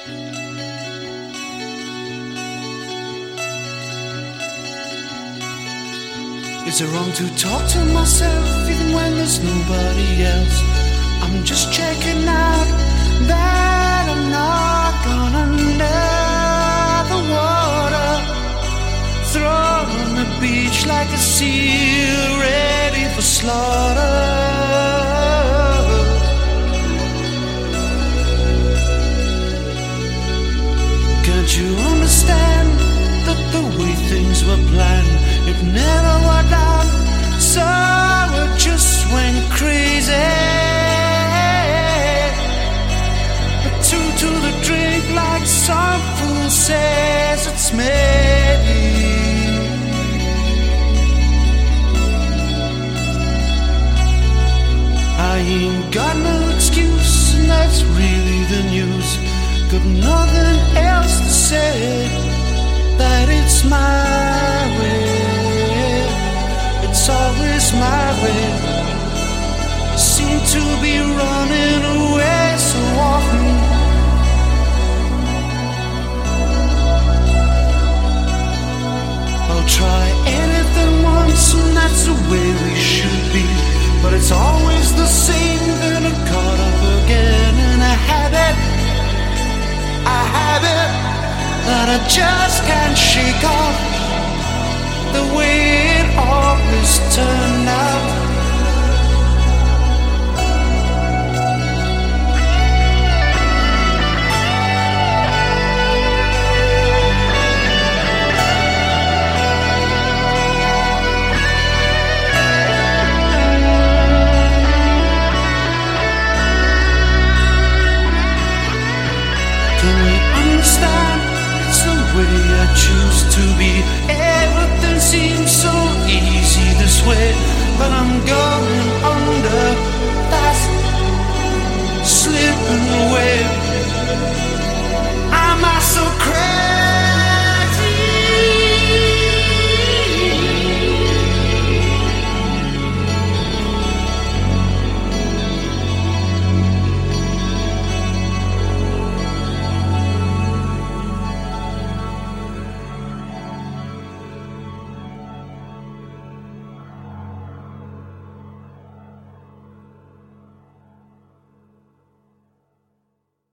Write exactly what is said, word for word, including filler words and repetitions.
Is it wrong to talk to myself even when there's nobody else? I'm just checking out that I'm not gone under the water, thrown on the beach like a seal ready for slaughter. Can't you understand that the way things were planned, it never worked out, so it just went crazy. A two to the drink like some fool says it's made. I ain't got no excuse, and that's really the news. Got nothing else to say, that it's my way. It's always my way. Seem to be running away so often. I'll try anything once, and that's the way we should be. But it's always the same, getting caught up again in a habit, a habit that I just can't shake off. The way it always turned out. I choose to be. Everything seems so easy this way, but I'm going